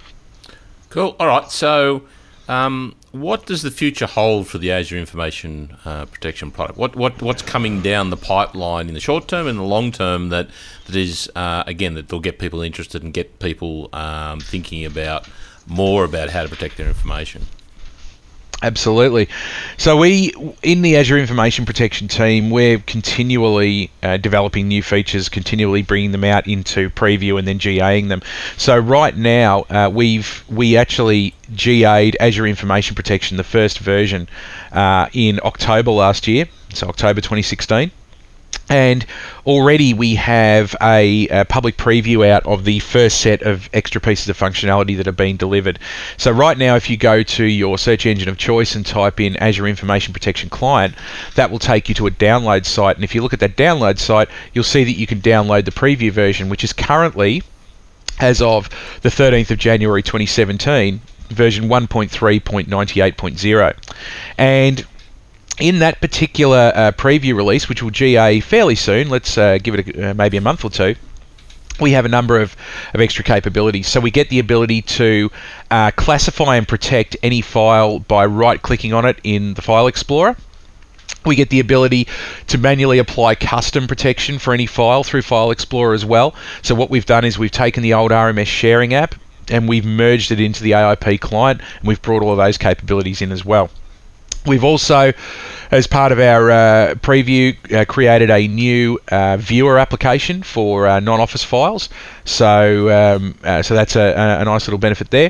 Cool. All right. So um, what does the future hold for the Azure Information uh, Protection product? What what what's coming down the pipeline in the short term and the long term that that is uh, again that will get people interested and get people um, thinking about more about how to protect their information? Absolutely. So we, in the Azure Information Protection team, we're continually uh, developing new features, continually bringing them out into preview and then GAing them. So right now, uh, we've we actually G A'd Azure Information Protection, the first version, uh, in October last year, so October twenty sixteen. And already we have a, a public preview out of the first set of extra pieces of functionality that have been delivered. So right now, if you go to your search engine of choice and type in Azure Information Protection Client, that will take you to a download site. And if you look at that download site, you'll see that you can download the preview version, which is currently, as of the thirteenth of January twenty seventeen, version one point three point ninety-eight point zero. And in that particular uh, preview release, which will G A fairly soon, let's uh, give it a, uh, maybe a month or two, we have a number of, of extra capabilities. So we get the ability to uh, classify and protect any file by right-clicking on it in the File Explorer. We get the ability to manually apply custom protection for any file through File Explorer as well. So what we've done is we've taken the old R M S sharing app and we've merged it into the A I P client, and we've brought all of those capabilities in as well. We've also, as part of our uh, preview, uh, created a new uh, viewer application for uh, non-Office files. So, um, uh, so that's a, a nice little benefit there.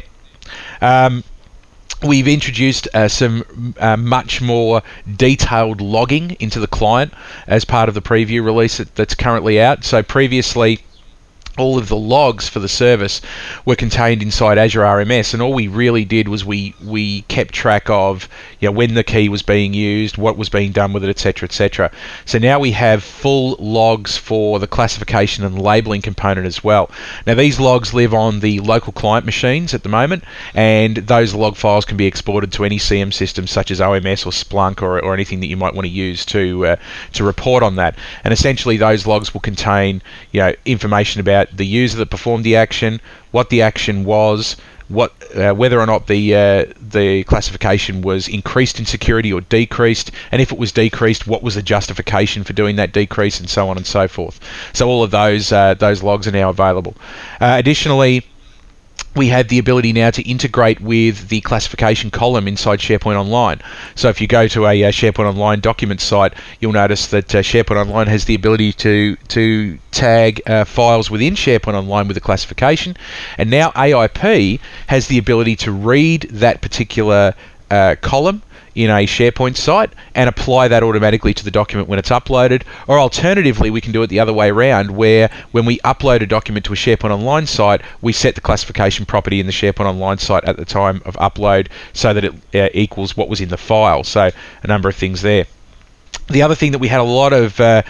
Um, We've introduced uh, some uh, much more detailed logging into the client as part of the preview release that, that's currently out. So previously, all of the logs for the service were contained inside Azure R M S, and all we really did was we we kept track of, you know, when the key was being used, what was being done with it, et cetera, et cetera. So now we have full logs for the classification and labeling component as well. Now these logs live on the local client machines at the moment, and those log files can be exported to any C M system such as O M S or Splunk or, or anything that you might want to use to uh, to report on that. And essentially those logs will contain, you know, information about the user that performed the action, what the action was, what uh, whether or not the uh, the classification was increased in security or decreased, and if it was decreased, what was the justification for doing that decrease, and so on and so forth. So all of those uh, those logs are now available. Uh, additionally, we have the ability now to integrate with the classification column inside SharePoint Online. So if you go to a uh, SharePoint Online document site, you'll notice that uh, SharePoint Online has the ability to to tag uh, files within SharePoint Online with a classification, and now A I P has the ability to read that particular uh, column in a SharePoint site and apply that automatically to the document when it's uploaded. Or alternatively, we can do it the other way around, where when we upload a document to a SharePoint Online site, we set the classification property in the SharePoint Online site at the time of upload so that it uh, equals what was in the file. So a number of things there. The other thing that we had a lot of uh,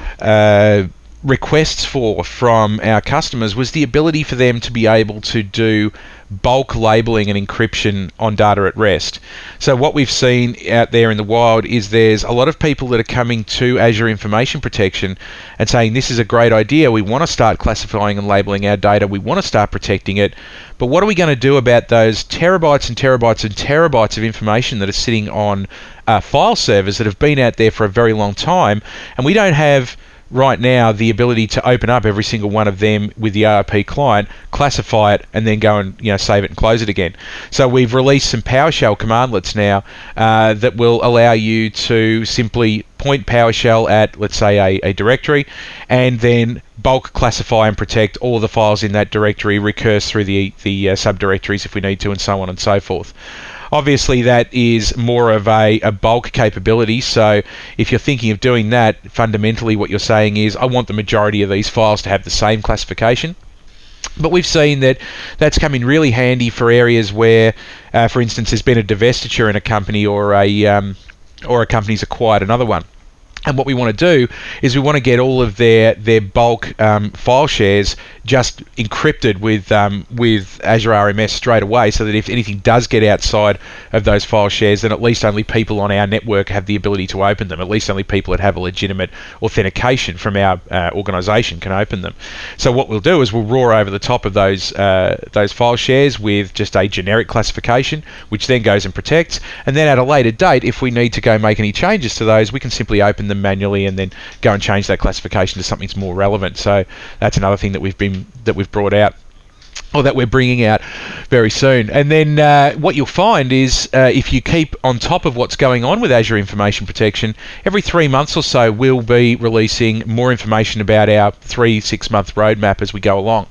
uh, requests for from our customers was the ability for them to be able to do bulk labeling and encryption on data at rest. So what we've seen out there in the wild is there's a lot of people that are coming to Azure Information Protection and saying, this is a great idea, we want to start classifying and labeling our data, we want to start protecting it, but what are we going to do about those terabytes and terabytes and terabytes of information that are sitting on uh, file servers that have been out there for a very long time, and we don't have right now the ability to open up every single one of them with the A I P client, classify it, and then go and you know save it and close it again. So we've released some PowerShell commandlets now uh, that will allow you to simply point PowerShell at, let's say, a, a directory, and then bulk classify and protect all of the files in that directory, recurse through the the uh, subdirectories if we need to, and so on and so forth. Obviously, that is more of a, a bulk capability, so if you're thinking of doing that, fundamentally what you're saying is, I want the majority of these files to have the same classification. But we've seen that that's come in really handy for areas where, uh, for instance, there's been a divestiture in a company, or a um, or a company's acquired another one. And what we want to do is we want to get all of their their bulk um, file shares just encrypted with um, with Azure R M S straight away, so that if anything does get outside of those file shares, then at least only people on our network have the ability to open them. At least only people that have a legitimate authentication from our uh, organisation can open them. So what we'll do is we'll roar over the top of those uh, those file shares with just a generic classification, which then goes and protects. And then at a later date, if we need to go make any changes to those, we can simply open them manually and then go and change that classification to something that's more relevant. So that's another thing that we've been that we've brought out, or that we're bringing out very soon. And then uh, what you'll find is uh, if you keep on top of what's going on with Azure Information Protection, every three months or so we'll be releasing more information about our three six month roadmap as we go along.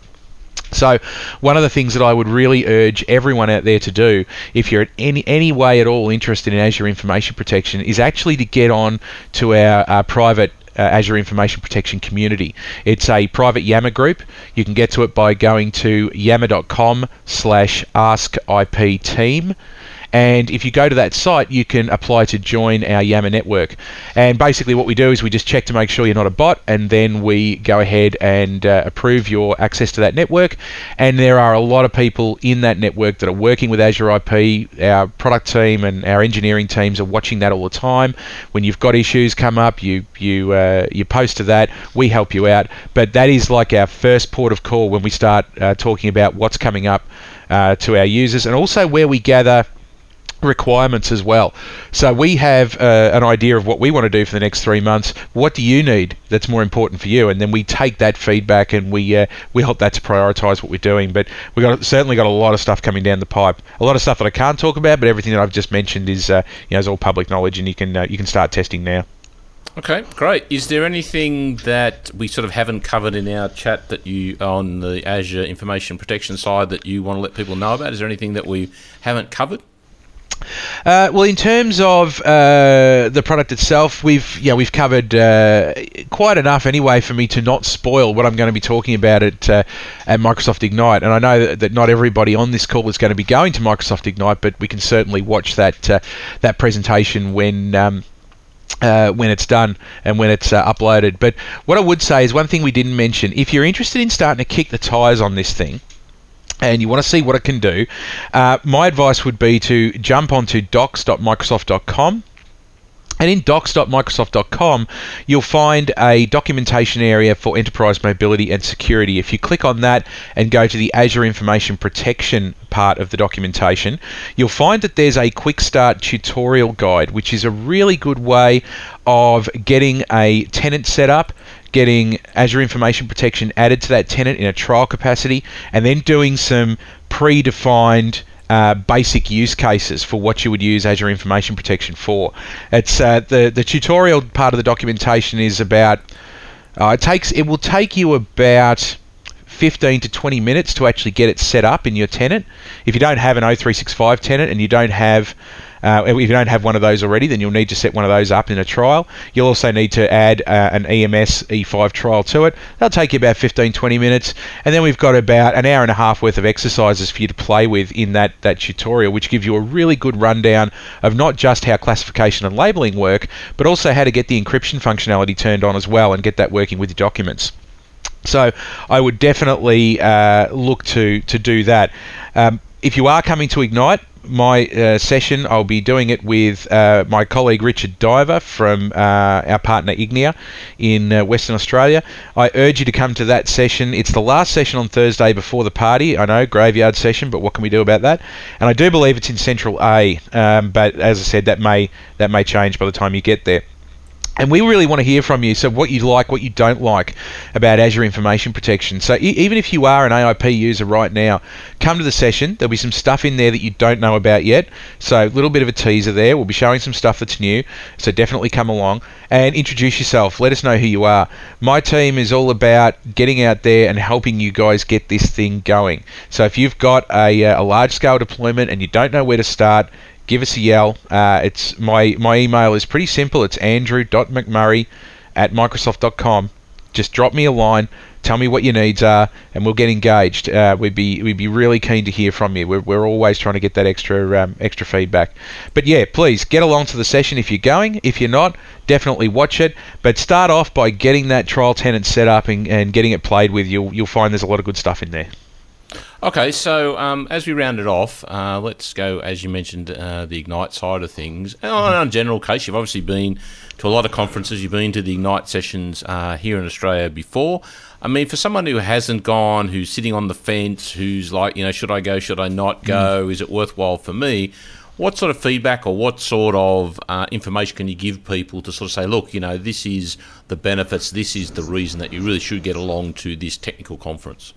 So one of the things that I would really urge everyone out there to do, if you're in any, any way at all interested in Azure Information Protection, is actually to get on to our, our private uh, Azure Information Protection community. It's a private Yammer group. You can get to it by going to yammer.com slash ask IP team. And if you go to that site, you can apply to join our Yammer network. And basically what we do is we just check to make sure you're not a bot, and then we go ahead and uh, approve your access to that network. And there are a lot of people in that network that are working with Azure I P. Our product team and our engineering teams are watching that all the time. When you've got issues come up, you you uh, you post to that. We help you out. But that is like our first port of call when we start uh, talking about what's coming up uh, to our users, and also where we gather requirements as well. So we have uh, an idea of what we want to do for the next three months. What do you need that's more important for you? And then we take that feedback and we uh, we help that to prioritise what we're doing. But we've got certainly got a lot of stuff coming down the pipe. A lot of stuff that I can't talk about, but everything that I've just mentioned is uh, you know is all public knowledge, and you can uh, you can start testing now. Okay, great. Is there anything that we sort of haven't covered in our chat that you, on the Azure Information Protection side, that you want to let people know about? Is there anything that we haven't covered? Uh, well, in terms of uh, the product itself, we've yeah we've covered uh, quite enough anyway for me to not spoil what I'm going to be talking about at uh, at Microsoft Ignite. And I know that, that not everybody on this call is going to be going to Microsoft Ignite, but we can certainly watch that uh, that presentation when. Um, Uh, when it's done and when it's uh, uploaded. But what I would say is one thing we didn't mention: if you're interested in starting to kick the tires on this thing, and you want to see what it can do, uh, my advice would be to jump onto docs dot microsoft dot com And in docs dot microsoft dot com, you'll find a documentation area for enterprise mobility and security. If you click on that and go to the Azure Information Protection part of the documentation, you'll find that there's a quick start tutorial guide, which is a really good way of getting a tenant set up, getting Azure Information Protection added to that tenant in a trial capacity, and then doing some predefined Uh, basic use cases for what you would use Azure Information Protection for. It's uh, the the tutorial part of the documentation is about uh, it takes it will take you about fifteen to twenty minutes to actually get it set up in your tenant. If you don't have an O three sixty-five tenant and you don't have Uh, if you don't have one of those already, then you'll need to set one of those up in a trial. You'll also need to add uh, an E M S E five trial to it. That'll take you about fifteen to twenty minutes. And then we've got about an hour and a half worth of exercises for you to play with in that, that tutorial, which gives you a really good rundown of not just how classification and labeling work, but also how to get the encryption functionality turned on as well and get that working with your documents. So I would definitely uh, look to, to do that. Um, if you are coming to Ignite, my uh, session, I'll be doing it with uh, my colleague Richard Diver from uh, our partner Ignia in uh, Western Australia. I urge you to come to that session. It's the last session on Thursday before the party. I know, graveyard session, but what can we do about that? And I do believe it's in Central A, um, but as I said, that may that may change by the time you get there. And we really want to hear from you, so what you like, what you don't like about Azure Information Protection. So e- even if you are an A I P user right now, come to the session. There'll be some stuff in there that you don't know about yet. So a little bit of a teaser there. We'll be showing some stuff that's new. So definitely come along and introduce yourself. Let us know who you are. My team is all about getting out there and helping you guys get this thing going. So if you've got a, a large-scale deployment and you don't know where to start, give us a yell. Uh, it's my my email is pretty simple. It's andrew dot mcmurray at microsoft dot com. Just drop me a line. Tell me what your needs are, and we'll get engaged. Uh, we'd be we'd be really keen to hear from you. We're we're always trying to get that extra um, extra feedback. But yeah, please get along to the session if you're going. If you're not, definitely watch it. But start off by getting that trial tenant set up and, and getting it played with. You'll you'll find there's a lot of good stuff in there. Okay, so um, as we round it off, uh, let's go, as you mentioned, uh, the Ignite side of things. And on a general case, you've obviously been to a lot of conferences. You've been to the Ignite sessions uh, here in Australia before. I mean, for someone who hasn't gone, who's sitting on the fence, who's like, you know, should I go, should I not go, mm. is it worthwhile for me? What sort of feedback or what sort of uh, information can you give people to sort of say, look, you know, this is the benefits, this is the reason that you really should get along to this technical conference?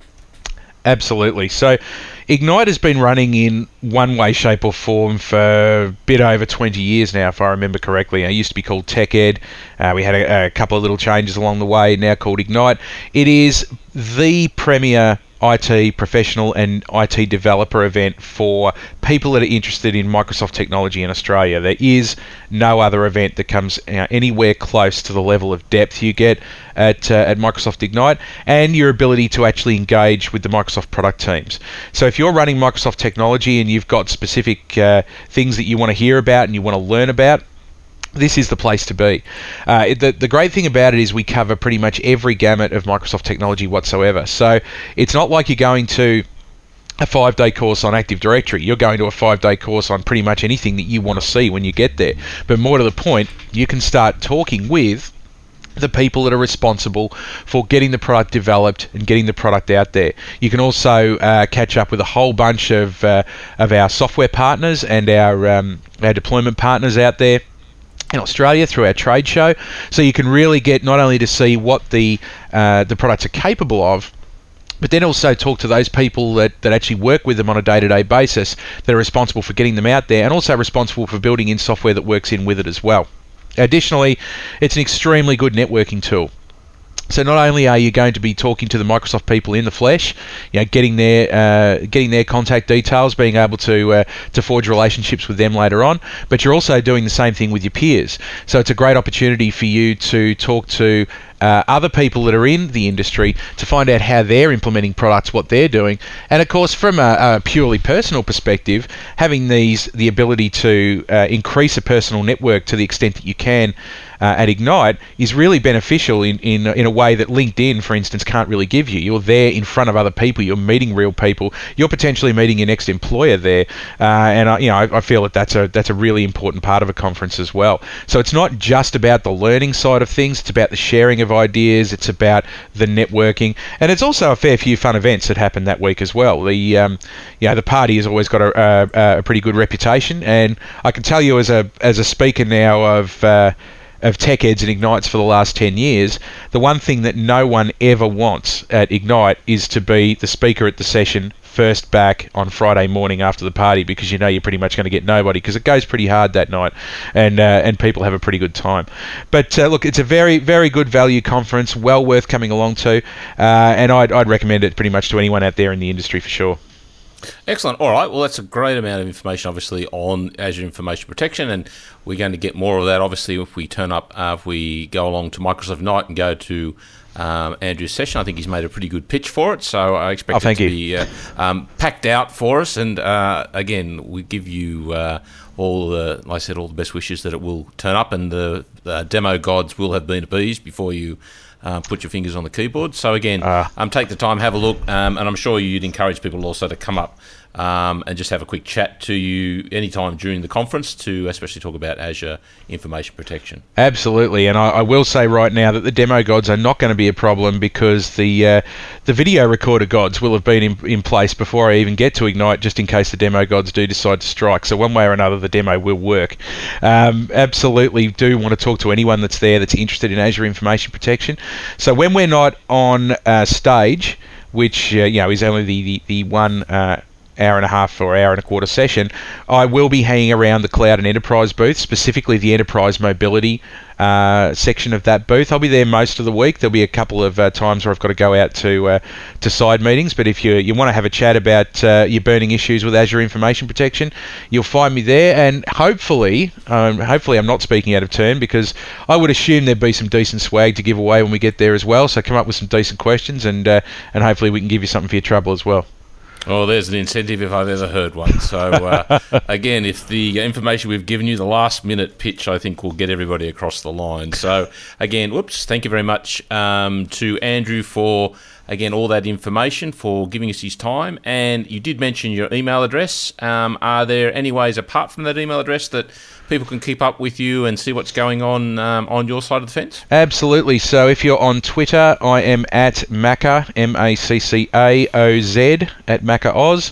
Absolutely. So Ignite has been running in one way, shape or form for a bit over twenty years now, if I remember correctly. It used to be called TechEd. Uh, we had a, a couple of little changes along the way, now called Ignite. It is the premier I T professional and I T developer event for people that are interested in Microsoft technology in Australia. There is no other event that comes uh, anywhere close to the level of depth you get at uh, at Microsoft Ignite and your ability to actually engage with the Microsoft product teams. So if you're running Microsoft technology and you've got specific uh, things that you want to hear about and you want to learn about, this is the place to be. Uh, the, the great thing about it is we cover pretty much every gamut of Microsoft technology whatsoever. So it's not like you're going to a five-day course on Active Directory. You're going to a five-day course on pretty much anything that you want to see when you get there. But more to the point, you can start talking with the people that are responsible for getting the product developed and getting the product out there. You can also uh, catch up with a whole bunch of uh, of our software partners and our um, our deployment partners out there in Australia through our trade show, so you can really get not only to see what the uh, the products are capable of, but then also talk to those people that, that actually work with them on a day-to-day basis that are responsible for getting them out there and also responsible for building in software that works in with it as well. Additionally, it's an extremely good networking tool. So not only are you going to be talking to the Microsoft people in the flesh, you know, getting their uh, getting their contact details, being able to uh, to forge relationships with them later on, but you're also doing the same thing with your peers. So it's a great opportunity for you to talk to uh, other people that are in the industry to find out how they're implementing products, what they're doing, and of course, from a, a purely personal perspective, having these the ability to uh, increase a personal network to the extent that you can. uh, at Ignite is really beneficial in, in in a way that LinkedIn, for instance, can't really give you. You're there in front of other people. You're meeting real people. You're potentially meeting your next employer there, uh, and I, you know I, I feel that that's a that's a really important part of a conference as well. So it's not just about the learning side of things. It's about the sharing of ideas. It's about the networking, and it's also a fair few fun events that happen that week as well. The um, you know the party has always got a, a, a pretty good reputation, and I can tell you as a as a speaker now of uh, of Tech Eds and Ignites for the last ten years, the one thing that no one ever wants at Ignite is to be the speaker at the session first back on Friday morning after the party, because you know you're pretty much going to get nobody, because it goes pretty hard that night, and uh, and people have a pretty good time. But uh, look, it's a very, very good value conference, well worth coming along to, uh, and I'd, I'd recommend it pretty much to anyone out there in the industry for sure. Excellent. All right. Well, that's a great amount of information, obviously, on Azure Information Protection, and we're going to get more of that, obviously, if we turn up, uh, if we go along to Microsoft Night and go to um, Andrew's session. I think he's made a pretty good pitch for it, so I expect oh, it to you. be uh, um, packed out for us. And uh, again, we give you uh, all the, like I said, all the best wishes that it will turn up, and the, the demo gods will have been appeased before you Uh, put your fingers on the keyboard. So again, uh, um, take the time, have a look, um, and I'm sure you'd encourage people also to come up um, and just have a quick chat to you anytime during the conference to especially talk about Azure Information Protection. Absolutely, and I, I will say right now that the demo gods are not going to be a problem, because the uh, the video recorder gods will have been in, in place before I even get to Ignite, just in case the demo gods do decide to strike. So one way or another, the demo will work. Um, absolutely do want to talk to anyone that's there that's interested in Azure Information Protection. So when we're not on uh, stage, which uh, you know is only the the, the one uh, hour and a half or hour and a quarter session, I will be hanging around the Cloud and Enterprise booth, specifically the Enterprise Mobility uh, section of that booth. I'll be there most of the week. There'll be a couple of uh, times where I've got to go out to uh, to side meetings, but if you you want to have a chat about uh, your burning issues with Azure Information Protection, you'll find me there. And hopefully, um, hopefully I'm not speaking out of turn, because I would assume there'd be some decent swag to give away when we get there as well. So come up with some decent questions, and uh, and hopefully we can give you something for your trouble as well. Oh, there's an incentive if I've ever heard one. So, uh, again, if the information we've given you, the last-minute pitch, I think will get everybody across the line. So, again, whoops, thank you very much um, to Andrew for, again, all that information, for giving us his time. And you did mention your email address. Um, are there any ways, apart from that email address, that people can keep up with you and see what's going on um, on your side of the fence? Absolutely. So if you're on Twitter, I am at Macca, M A C C A O Z, at Macca Oz.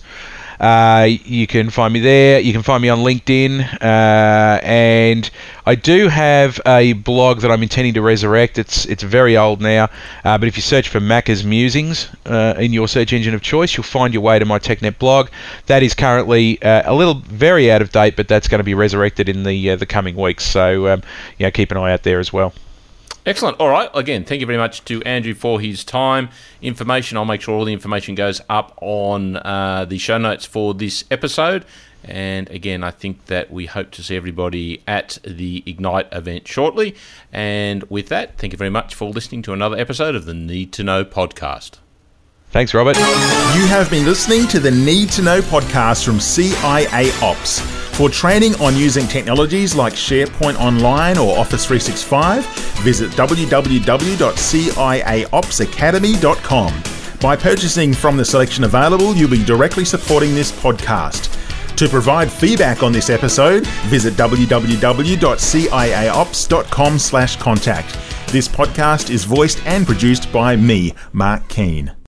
Uh, you can find me there. You can find me on LinkedIn, uh, and I do have a blog that I'm intending to resurrect. It's it's very old now, uh, but if you search for Macca's Musings uh, in your search engine of choice, you'll find your way to my TechNet blog. That is currently uh, a little very out of date, but that's going to be resurrected in the uh, the coming weeks. So um, you know, keep an eye out there as well. Excellent. All right. Again, thank you very much to Andrew for his time. Information, I'll make sure all the information goes up on uh, the show notes for this episode. And again, I think that we hope to see everybody at the Ignite event shortly. And with that, thank you very much for listening to another episode of the Need to Know podcast. Thanks, Robert. You have been listening to the Need to Know podcast from C I A Ops. For training on using technologies like SharePoint Online or Office three sixty-five, visit w w w dot c i a ops academy dot com. By purchasing from the selection available, you'll be directly supporting this podcast. To provide feedback on this episode, visit w w w dot c i a ops dot com slash contact. This podcast is voiced and produced by me, Mark Keane.